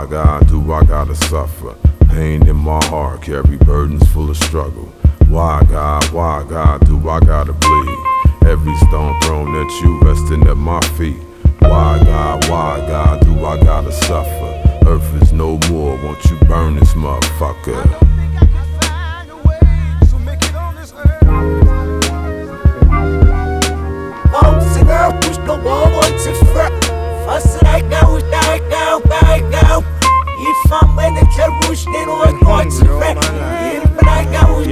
Why, God, do I gotta suffer? Pain in my heart, carry burdens full of struggle. Why, God, do I gotta bleed? Every stone thrown at you, resting at my feet. Why, God, do I gotta suffer? Earth is no more, won't you burn this motherfucker? Push the wall once it's fret. Fast like now, go. If I'm in the charush, then what's it fret? If I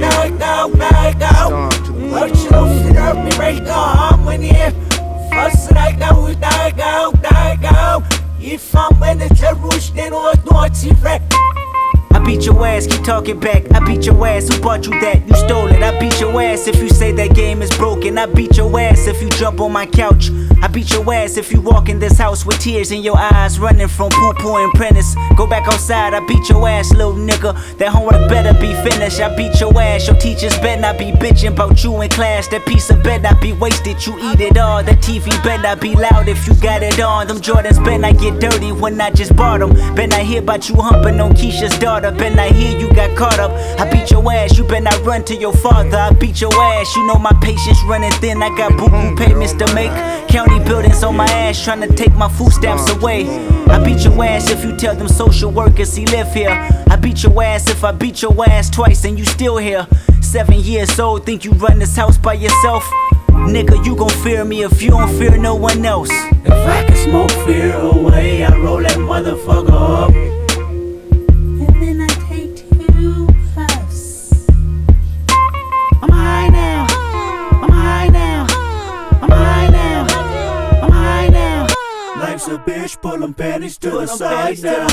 go. Watch it off, up me right now, I'm in here. Fast like now, go. If I'm in the charush, then what's it fret? I beat your ass, keep talking back. I beat your ass, who bought you that? You stole it. I beat your ass if you say that game is broken. I beat your ass if you jump on my couch. I beat your ass if you walk in this house with tears in your eyes, running from poo-poo and Prentice. Go back outside, I beat your ass, little nigga. That homework better be finished. I beat your ass, your teachers better not be bitching about you in class. That piece of better not be wasted, you eat it all. That TV better not be loud if you got it on. Them Jordans better not get dirty when I just bought them. Better not hear about you humping on Keisha's daughter. Better not hear you got caught up. I beat your ass, you better not run to your father. I beat your ass, you know my patience running thin. I got boo-boo payments to make. County buildings on my ass, trying to take my food stamps away. I beat your ass if you tell them social workers he live here. I beat your ass if I beat your ass twice and you still here. 7 years old, think you run this house by yourself? Nigga, you gon' fear me if you don't fear no one else. If I can smoke fear away, I roll that motherfucker up. And then I take 2 puffs. I'm high now. I'm high now. I'm high now. I'm high now. Life's a bitch, pull them panties to the side now.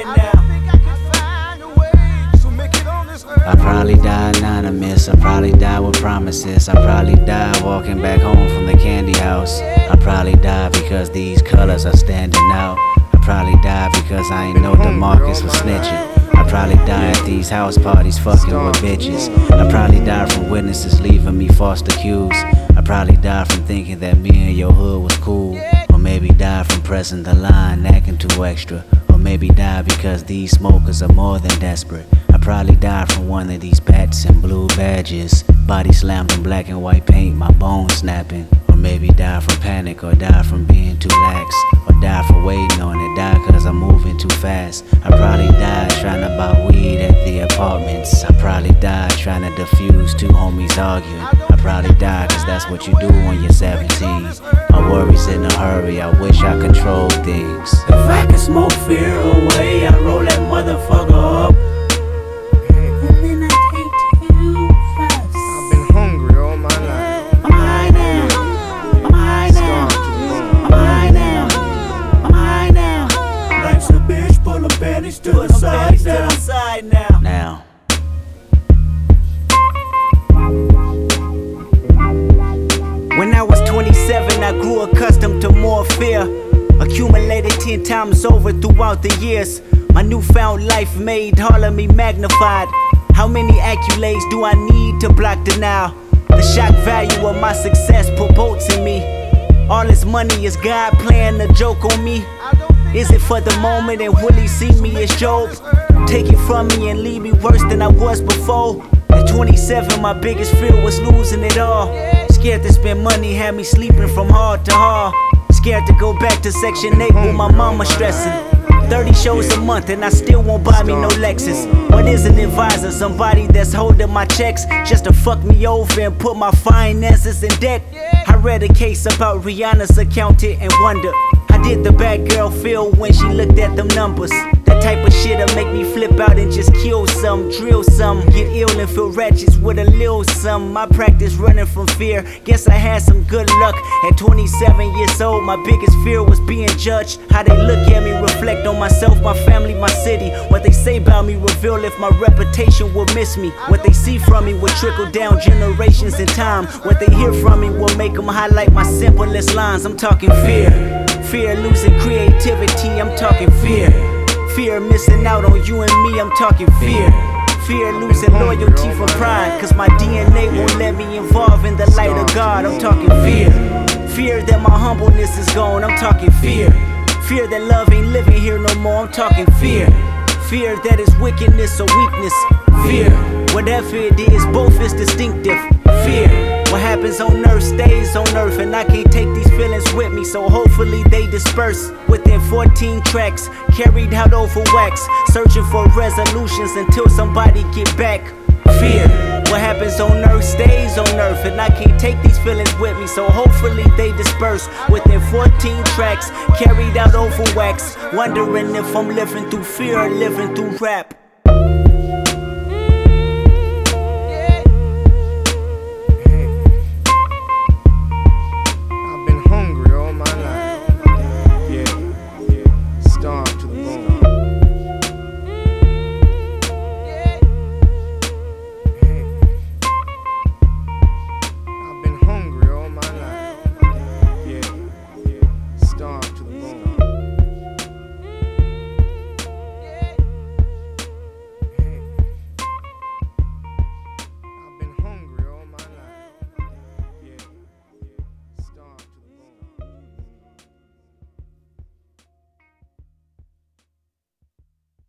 I probably die anonymous, I probably die with promises. I probably die walking back home from the candy house. I probably die because these colors are standing out. I probably die because I ain't know DeMarcus was snitching. I probably die at these house parties fucking with bitches. I probably die from witnesses leaving me false accused. I probably die from thinking that me and your hood was cool. Or maybe die from pressing the line, acting too extra. Or maybe die because these smokers are more than desperate. I probably die from one of these bats and blue badges. Body slammed in black and white paint, my bones snapping. Or maybe die from panic, or die from being too lax. Or die for waiting on it, die cause I'm moving too fast. I probably died trying to buy weed at the apartments. I probably died trying to defuse 2 homies arguing. I probably died cause that's what you do when you're 17. My worries in a hurry, I wish I controlled things. If I can smoke fear away, I roll that motherfucker up. And then I take 2 puffs. I've been hungry all my life. I'm high now. I'm high now. I'm high now. I'm high now. Life's a bitch, pull them panties to the side now. Now. When I was 27, I grew accustomed to more fear. Accumulated 10 times over throughout the years. My newfound life made all of me magnified. How many accolades do I need to block denial? The shock value of my success promotes in me. All this money is God playing a joke on me. Is it for the moment and will he see me as Job? Take it from me and leave me worse than I was before. At 27, my biggest fear was losing it all. Scared to spend money, had me sleeping from hard to hard. Scared to go back to Section 8 with my mama stressing. 30 shows a month and I still won't buy me no Lexus. What is an advisor? Somebody that's holding my checks just to fuck me over and put my finances in debt. I read a case about Rihanna's accountant and wonder, how did the bad girl feel when she looked at them numbers? That type of shit'll make me flip out and just kill some, drill some, get ill and feel wretched with a little some. My practice running from fear, guess I had some good luck. At 27 years old, my biggest fear was being judged. How they look at me, reflect on myself, my family, my city. What they say about me reveal if my reputation will miss me. What they see from me will trickle down generations in time. What they hear from me will make them highlight my simplest lines. I'm talking fear. Fear losing creativity, I'm talking fear. Fear missing out on you and me, I'm talking fear. Fear losing loyalty from pride, cause my DNA won't let me involve in the light of God, I'm talking fear. Fear that my humbleness is gone, I'm talking fear. Fear that love ain't living here no more, I'm talking fear. Fear that is wickedness or weakness. Fear, whatever it is, both is distinctive. Fear, what happens on earth stays on earth, and I can't take these feelings with me, so hopefully they disperse. Within 14 tracks, carried out over wax, searching for resolutions until somebody get back. Fear, what happens on earth stays on earth, and I can't take these feelings with me, so hopefully they disperse. Within 14 tracks, carried out over wax, wondering if I'm living through fear or living through rap.